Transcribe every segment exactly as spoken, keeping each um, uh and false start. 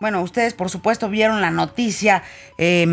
Bueno, ustedes por supuesto vieron la noticia eh,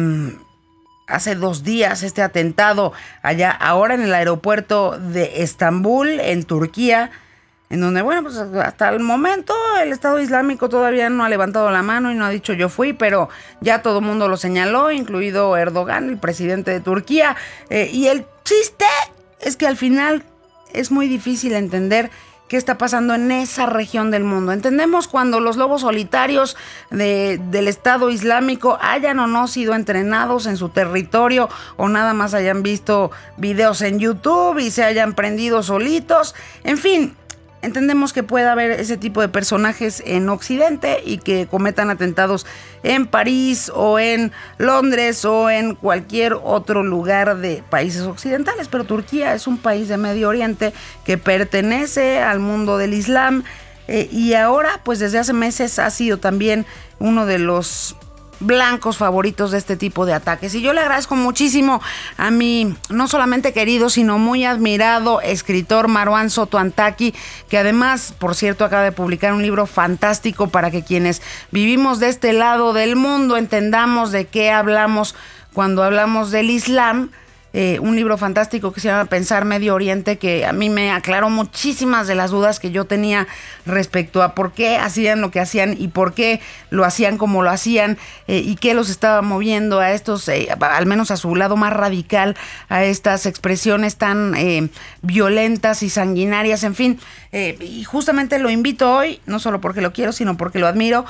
hace dos días, este atentado allá ahora en el aeropuerto de Estambul, en Turquía, en donde, bueno, pues hasta el momento el Estado Islámico todavía no ha levantado la mano y no ha dicho yo fui, pero ya todo el mundo lo señaló, incluido Erdogan, el presidente de Turquía. Eh, y el chiste es que al final es muy difícil entender qué está pasando en esa región del mundo. Entendemos cuando los lobos solitarios de, del Estado Islámico hayan o no sido entrenados en su territorio o nada más hayan visto videos en YouTube y se hayan prendido solitos. En fin, entendemos que puede haber ese tipo de personajes en Occidente y que cometan atentados en París o en Londres o en cualquier otro lugar de países occidentales, pero Turquía es un país de Medio Oriente que pertenece al mundo del Islam eh, y ahora, pues desde hace meses ha sido también uno de los blancos favoritos de este tipo de ataques. Y yo le agradezco muchísimo a mi no solamente querido, sino muy admirado escritor Marwan Sotoantaki, que además, por cierto, acaba de publicar un libro fantástico para que quienes vivimos de este lado del mundo entendamos de qué hablamos cuando hablamos del Islam. Eh, un libro fantástico que se llama Pensar Medio Oriente, que a mí me aclaró muchísimas de las dudas que yo tenía respecto a por qué hacían lo que hacían y por qué lo hacían como lo hacían eh, y qué los estaba moviendo a estos, eh, al menos a su lado más radical, a estas expresiones tan eh, violentas y sanguinarias, en fin. Eh, y justamente lo invito hoy, no solo porque lo quiero, sino porque lo admiro,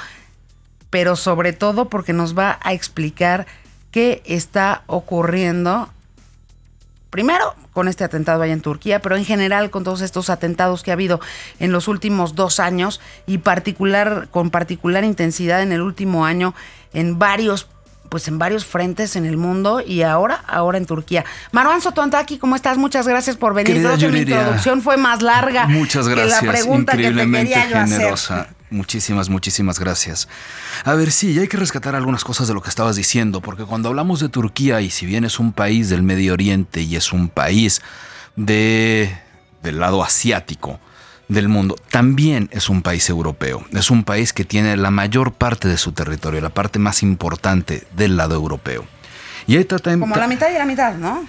pero sobre todo porque nos va a explicar qué está ocurriendo. Primero, con este atentado allá en Turquía, pero en general con todos estos atentados que ha habido en los últimos dos años y particular, con particular intensidad en el último año en varios, pues en varios frentes en el mundo y ahora, ahora en Turquía. Marwan Sotoantaki, ¿cómo estás? Muchas gracias por venir. Creo que mi introducción fue más larga Muchas gracias. que la pregunta que te quería yo generosa. hacer. Muchísimas, muchísimas gracias. A ver, sí, ya hay que rescatar algunas cosas de lo que estabas diciendo, porque cuando hablamos de Turquía, y si bien es un país del Medio Oriente y es un país de, del lado asiático del mundo, también es un país europeo. Es un país que tiene la mayor parte de su territorio, la parte más importante del lado europeo. Y ahí trata de... Como la mitad y la mitad, ¿no?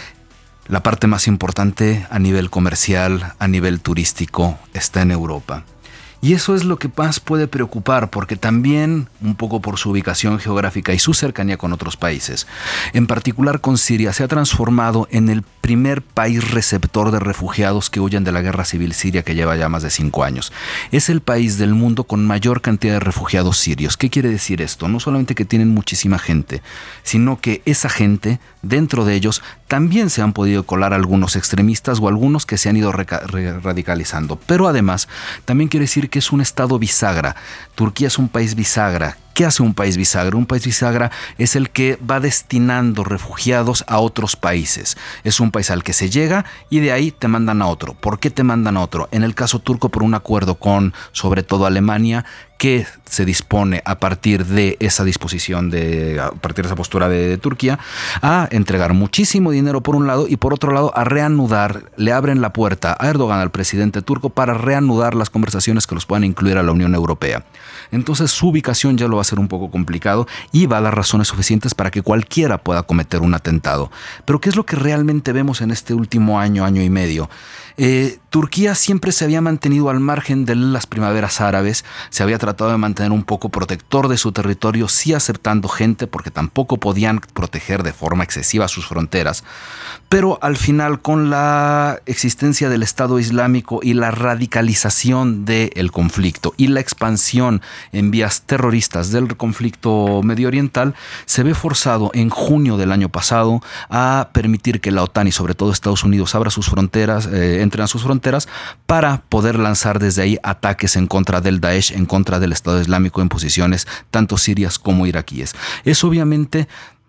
La parte más importante a nivel comercial, a nivel turístico, está en Europa. Y eso es lo que más puede preocupar, porque también, un poco por su ubicación geográfica y su cercanía con otros países, en particular con Siria, se ha transformado en el primer país receptor de refugiados que huyen de la guerra civil siria que lleva ya más de cinco años. Es el país del mundo con mayor cantidad de refugiados sirios. ¿Qué quiere decir esto? No solamente que tienen muchísima gente, sino que esa gente, dentro de ellos, también se han podido colar algunos extremistas o algunos que se han ido reca- re- radicalizando. Pero además, también quiere decir que es un estado bisagra. Turquía es un país bisagra. ¿Qué hace un país bisagra? Un país bisagra es el que va destinando refugiados a otros países. Es un país al que se llega y de ahí te mandan a otro. ¿Por qué te mandan a otro? En el caso turco, por un acuerdo con, sobre todo, Alemania, que se dispone a partir de esa disposición, de, a partir de esa postura de, de Turquía, a entregar muchísimo dinero por un lado y por otro lado a reanudar, le abren la puerta a Erdogan, al presidente turco, para reanudar las conversaciones que los puedan incluir a la Unión Europea. Entonces su ubicación ya lo va a ser un poco complicado y va a dar razones suficientes para que cualquiera pueda cometer un atentado. Pero ¿qué es lo que realmente vemos en este último año, año y medio? Eh, Turquía siempre se había mantenido al margen de las primaveras árabes, se había tratado de mantener un poco protector de su territorio, sí aceptando gente porque tampoco podían proteger de forma excesiva sus fronteras, pero al final, con la existencia del Estado Islámico y la radicalización del conflicto y la expansión en vías terroristas del conflicto medio oriental, se ve forzado en junio del año pasado a permitir que la OTAN y sobre todo Estados Unidos abra sus fronteras, eh, entren a sus fronteras para poder lanzar desde ahí ataques en contra del Daesh, en contra del Estado Islámico en posiciones tanto sirias como iraquíes. Eso obviamente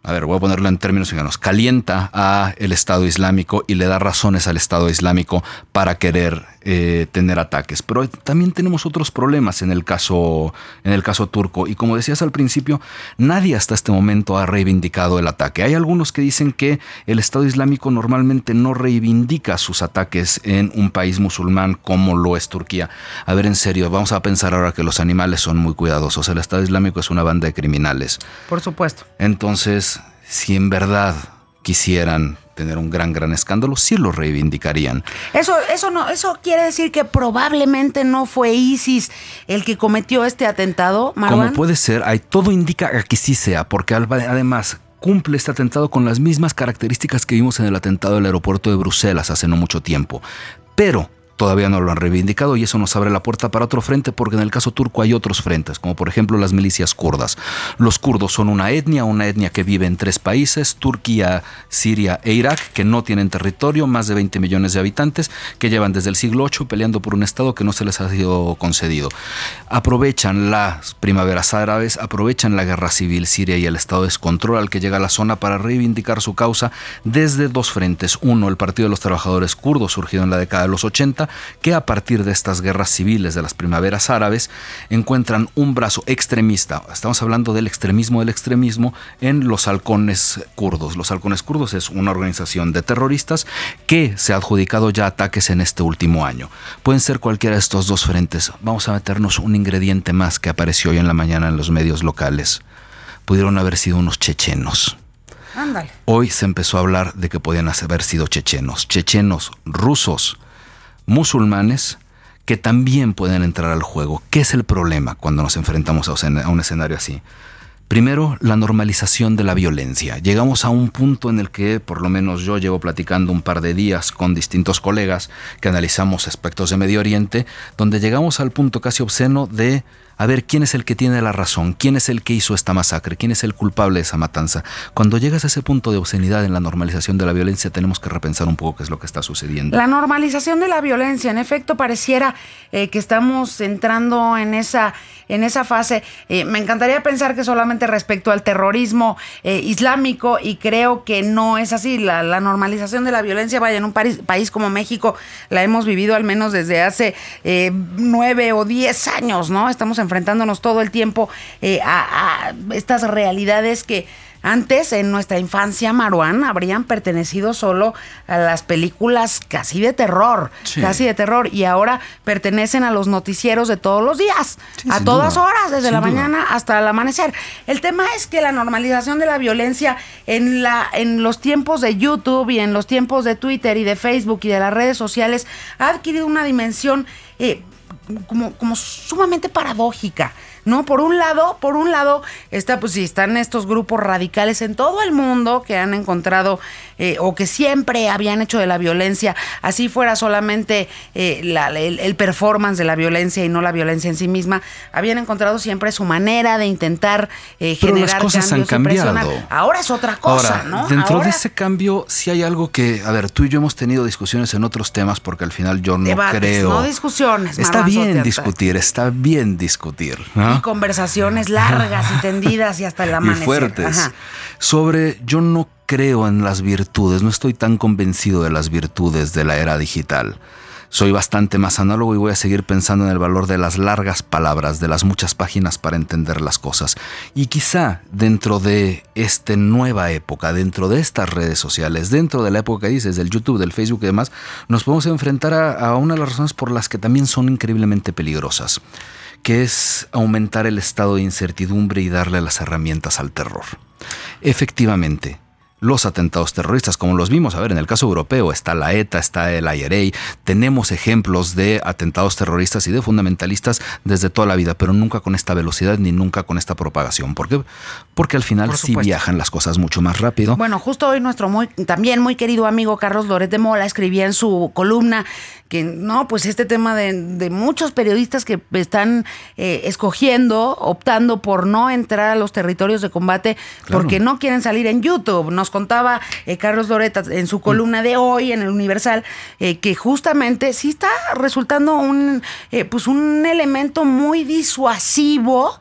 a ver, voy a ponerlo en términos mexicanos, calienta a el Estado Islámico y le da razones al Estado Islámico para querer eh, tener ataques. Pero también tenemos otros problemas en el caso, en el caso turco. Y como decías al principio, nadie hasta este momento ha reivindicado el ataque. Hay algunos que dicen que el Estado Islámico normalmente no reivindica sus ataques en un país musulmán como lo es Turquía. A ver, en serio, vamos a pensar ahora que los animales son muy cuidadosos. El Estado Islámico es una banda de criminales. Por supuesto. Entonces, si en verdad quisieran tener un gran, gran escándalo, sí lo reivindicarían. Eso, eso no, eso quiere decir que probablemente no fue ISIS el que cometió este atentado, Marwan. Como puede ser, hay, todo indica que sí sea, porque además cumple este atentado con las mismas características que vimos en el atentado del aeropuerto de Bruselas hace no mucho tiempo. Pero todavía no lo han reivindicado y eso nos abre la puerta para otro frente, porque en el caso turco hay otros frentes, como por ejemplo las milicias kurdas. Los kurdos son una etnia, una etnia que vive en tres países, Turquía, Siria e Irak, que no tienen territorio, más de veinte millones de habitantes, que llevan desde el siglo ocho peleando por un estado que no se les ha sido concedido. Aprovechan las primaveras árabes, aprovechan la guerra civil siria y el estado de descontrol al que llega a la zona para reivindicar su causa desde dos frentes. Uno, el Partido de los Trabajadores Kurdos, surgido en la década de los ochenta, que a partir de estas guerras civiles de las primaveras árabes encuentran un brazo extremista. Estamos hablando del extremismo del extremismo en los halcones kurdos. Los halcones kurdos es una organización de terroristas que se ha adjudicado ya ataques en este último año. Pueden ser cualquiera de estos dos frentes. Vamos a meternos un ingrediente más que apareció hoy en la mañana en los medios locales. Pudieron haber sido unos chechenos. Ándale. Hoy se empezó a hablar de que podían haber sido chechenos. Chechenos, rusos, musulmanes, que también pueden entrar al juego. ¿Qué es el problema cuando nos enfrentamos a un escenario así? Primero, la normalización de la violencia. Llegamos a un punto en el que, por lo menos yo llevo platicando un par de días con distintos colegas que analizamos aspectos de Medio Oriente, donde llegamos al punto casi obsceno de a ver quién es el que tiene la razón, quién es el que hizo esta masacre, quién es el culpable de esa matanza. Cuando llegas a ese punto de obscenidad en la normalización de la violencia, tenemos que repensar un poco qué es lo que está sucediendo. La normalización de la violencia, en efecto, pareciera eh, que estamos entrando en esa, en esa fase. Eh, me encantaría pensar que solamente respecto al terrorismo eh, islámico, y creo que no es así. La, la normalización de la violencia, vaya, en un país, país como México, la hemos vivido al menos desde hace eh, nueve o diez años, ¿no? Estamos enfrentándonos todo el tiempo eh, a, a estas realidades que antes, en nuestra infancia, Marwan, habrían pertenecido solo a las películas casi de terror, sí. casi de terror, y ahora pertenecen a los noticieros de todos los días, sí, a todas duda. horas, desde sin la duda. mañana hasta el amanecer. El tema es que la normalización de la violencia en, la, en los tiempos de YouTube y en los tiempos de Twitter y de Facebook y de las redes sociales ha adquirido una dimensión eh, como, como sumamente paradójica, ¿no? Por un lado, por un lado está, pues sí, están estos grupos radicales en todo el mundo que han encontrado eh, o que siempre habían hecho de la violencia, así fuera solamente eh, la, el, el performance de la violencia y no la violencia en sí misma, habían encontrado siempre su manera de intentar eh, Pero generar las cosas cambios han cambiado. Ahora es otra cosa, Ahora, ¿no? Dentro Ahora, de ese cambio sí hay algo que, a ver, tú y yo hemos tenido discusiones en otros temas porque al final yo no debates, creo. No discusiones. Está Marwan bien Sotiata. discutir, está bien discutir, ¿no? Y conversaciones largas y tendidas y hasta el amanecer. Y fuertes. Ajá. Sobre, yo no creo en las virtudes, no estoy tan convencido de las virtudes de la era digital. Soy bastante más análogo y voy a seguir pensando en el valor de las largas palabras, de las muchas páginas para entender las cosas. Y quizá dentro de esta nueva época, dentro de estas redes sociales, dentro de la época que dices, del YouTube, del Facebook y demás, nos podemos enfrentar a, a una de las razones por las que también son increíblemente peligrosas, que es aumentar el estado de incertidumbre y darle las herramientas al terror. Efectivamente, los atentados terroristas, como los vimos, a ver, en el caso europeo está la ETA, está el I R A, tenemos ejemplos de atentados terroristas y de fundamentalistas desde toda la vida, pero nunca con esta velocidad ni nunca con esta propagación. ¿Por qué? Porque al final sí viajan las cosas mucho más rápido. Bueno, justo hoy nuestro muy, también muy querido amigo Carlos Loret de Mola escribía en su columna que no, pues este tema de, de muchos periodistas que están eh, escogiendo, optando por no entrar a los territorios de combate, claro, porque no quieren salir en YouTube. Nos contaba eh, Carlos Loret en su columna de hoy en el Universal eh, que justamente sí está resultando un, eh, pues un elemento muy disuasivo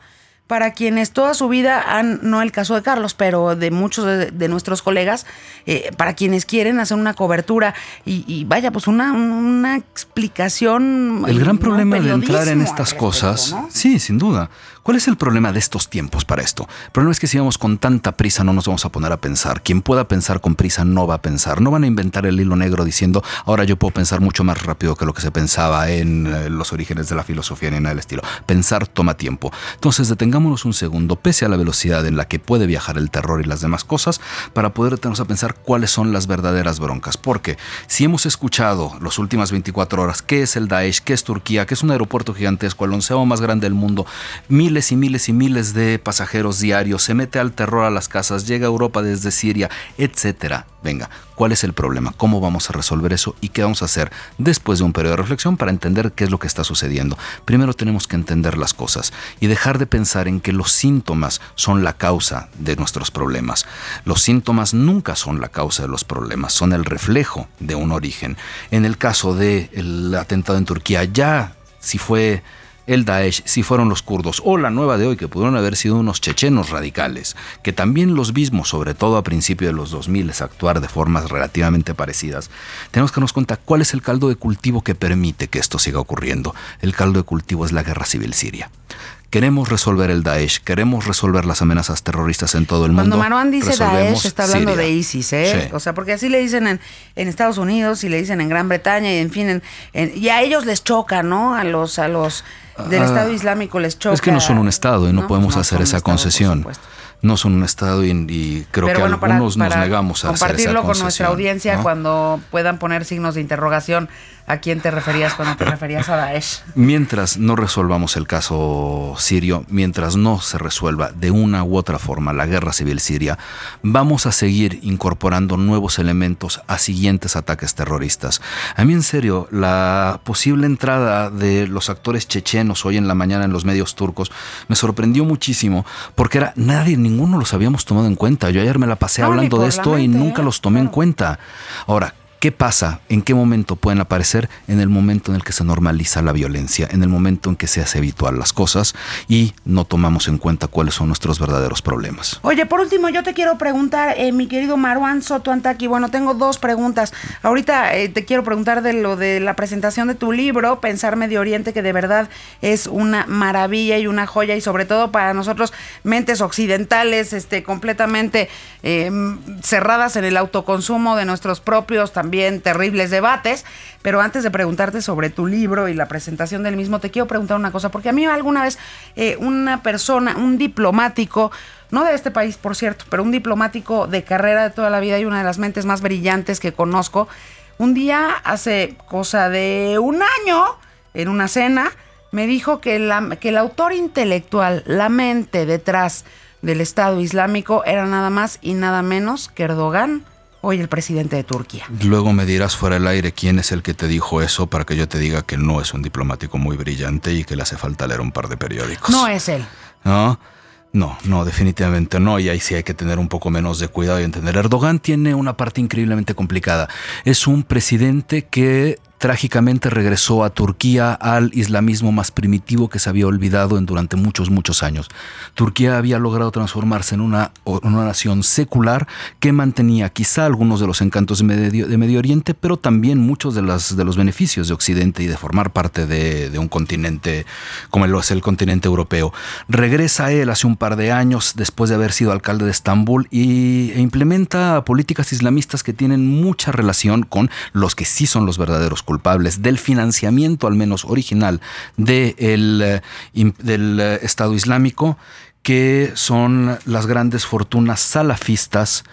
para quienes toda su vida han, no el caso de Carlos, pero de muchos de, de nuestros colegas, eh, para quienes quieren hacer una cobertura y, y vaya, pues una, una explicación. El gran no, problema de entrar en estas respecto, cosas, ¿no? Sí, sin duda. ¿Cuál es el problema de estos tiempos para esto? El problema es que si vamos con tanta prisa no nos vamos a poner a pensar. Quien pueda pensar con prisa no va a pensar. No van a inventar el hilo negro diciendo, ahora yo puedo pensar mucho más rápido que lo que se pensaba en eh, los orígenes de la filosofía ni nada del estilo. Pensar toma tiempo. Entonces detengámonos un segundo, pese a la velocidad en la que puede viajar el terror y las demás cosas, para poder detenernos a pensar cuáles son las verdaderas broncas. Porque si hemos escuchado las últimas veinticuatro horas qué es el Daesh, qué es Turquía, qué es un aeropuerto gigantesco, el onceavo más grande del mundo, mil Miles y miles y miles de pasajeros diarios, se mete al terror a las casas, llega a Europa desde Siria, etcétera. Venga, ¿cuál es el problema? ¿Cómo vamos a resolver eso? ¿Y qué vamos a hacer después de un periodo de reflexión para entender qué es lo que está sucediendo? Primero tenemos que entender las cosas y dejar de pensar en que los síntomas son la causa de nuestros problemas. Los síntomas nunca son la causa de los problemas, son el reflejo de un origen. En el caso del atentado en Turquía, ya si fue el Daesh, si fueron los kurdos, o la nueva de hoy, que pudieron haber sido unos chechenos radicales, que también los vimos, sobre todo a principios de los dos mil, actuar de formas relativamente parecidas, tenemos que darnos cuenta cuál es el caldo de cultivo que permite que esto siga ocurriendo. El caldo de cultivo es la guerra civil siria. Queremos resolver el Daesh, queremos resolver las amenazas terroristas en todo el Cuando mundo. Cuando Marwan dice Daesh, está hablando Siria. de ISIS, ¿eh? Sí. O sea, porque así le dicen en, en Estados Unidos y le dicen en Gran Bretaña y en fin, en, en, y a ellos les choca, ¿no? A los, a los del ah, Estado Islámico les choca. Es que no son un Estado y no, no podemos no hacer esa estado, concesión. No son un Estado y, y creo Pero que bueno, algunos para, para nos negamos a hacer esa concesión. Compartirlo con nuestra audiencia, ¿no? Cuando puedan poner signos de interrogación. ¿A quién te referías cuando te referías a Daesh? Mientras no resolvamos el caso sirio, mientras no se resuelva de una u otra forma la guerra civil siria, vamos a seguir incorporando nuevos elementos a siguientes ataques terroristas. A mí, en serio, la posible entrada de los actores chechenos hoy en la mañana en los medios turcos me sorprendió muchísimo, porque era nadie, ninguno los habíamos tomado en cuenta. Yo ayer me la pasé no, hablando de esto mente, y nunca ¿eh? los tomé claro. en cuenta. Ahora, ¿qué pasa? ¿En qué momento pueden aparecer? En el momento en el que se normaliza la violencia, en el momento en que se hace habitual las cosas y no tomamos en cuenta cuáles son nuestros verdaderos problemas. Oye, por último, yo te quiero preguntar, eh, mi querido Marwan Soto Antaki, bueno, tengo dos preguntas. Ahorita eh, te quiero preguntar de lo de la presentación de tu libro, Pensar Medio Oriente, que de verdad es una maravilla y una joya, y sobre todo para nosotros, mentes occidentales, este, completamente eh, cerradas en el autoconsumo de nuestros propios también Bien, terribles debates, pero antes de preguntarte sobre tu libro y la presentación del mismo, te quiero preguntar una cosa, porque a mí alguna vez eh, una persona, un diplomático, no de este país, por cierto, pero un diplomático de carrera de toda la vida y una de las mentes más brillantes que conozco, un día, hace cosa de un año, en una cena, me dijo que, la, que el autor intelectual, la mente detrás del Estado Islámico, era nada más y nada menos que Erdogan, hoy el presidente de Turquía. Luego me dirás fuera del aire quién es el que te dijo eso para que yo te diga que no es un diplomático muy brillante y que le hace falta leer un par de periódicos. No es él. ¿No? No, no, definitivamente no, y ahí sí hay que tener un poco menos de cuidado y entender. Erdogan tiene una parte increíblemente complicada. Es un presidente que trágicamente regresó a Turquía al islamismo más primitivo que se había olvidado en durante muchos, muchos años. Turquía había logrado transformarse en una, una nación secular que mantenía quizá algunos de los encantos de Medio, de Medio Oriente, pero también muchos de, las, de los beneficios de Occidente y de formar parte de, de un continente como lo es el continente europeo. Regresa él hace un par de años después de haber sido alcalde de Estambul y, e implementa políticas islamistas que tienen mucha relación con los que sí son los verdaderos culpables culpables del financiamiento, al menos original, de el, del Estado Islámico, que son las grandes fortunas salafistas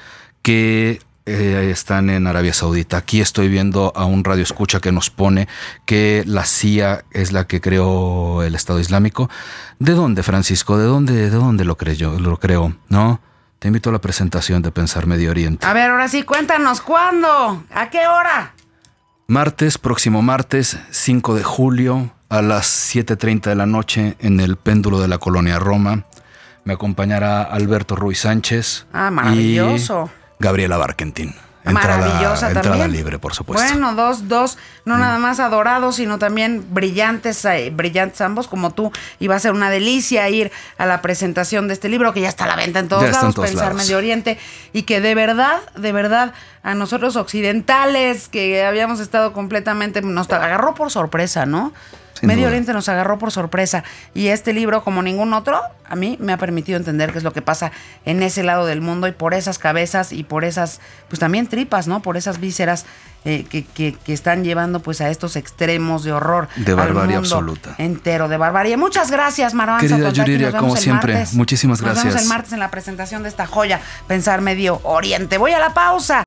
que eh, están en Arabia Saudita. Aquí estoy viendo a un radioescucha que nos pone que la C I A es la que creó el Estado Islámico. ¿De dónde, Francisco? ¿De dónde, de dónde lo creyó? Lo creo, ¿no? Te invito a la presentación de Pensar Medio Oriente. A ver, ahora sí, cuéntanos, ¿cuándo? ¿A qué hora? Martes, próximo martes, cinco de julio, a las siete treinta de la noche, en el Péndulo de la Colonia Roma. Me acompañará Alberto Ruiz Sánchez. Ah, maravilloso. Y Gabriela Barkentin. Entrada, maravillosa entrada también. libre, por supuesto. Bueno, dos, dos, no mm. nada más adorados, sino también brillantes, eh, brillantes ambos, como tú. Y va a ser una delicia ir a la presentación de este libro, que ya está a la venta en todos ya lados, en todos Pensar lados. Medio Oriente, y que de verdad, de verdad, a nosotros occidentales, que habíamos estado completamente, nos agarró por sorpresa, ¿no? Sin Medio duda. Oriente nos agarró por sorpresa, y este libro, como ningún otro, a mí me ha permitido entender qué es lo que pasa en ese lado del mundo, y por esas cabezas y por esas, pues también tripas, ¿no? Por esas vísceras eh, que, que, que están llevando pues a estos extremos de horror. De barbarie al mundo absoluta. Entero, de barbarie. Muchas gracias, Maruán Querida Santaolalla, Yuriria, como siempre, martes. muchísimas gracias. Nos vemos el martes en la presentación de esta joya, Pensar Medio Oriente. Voy a la pausa.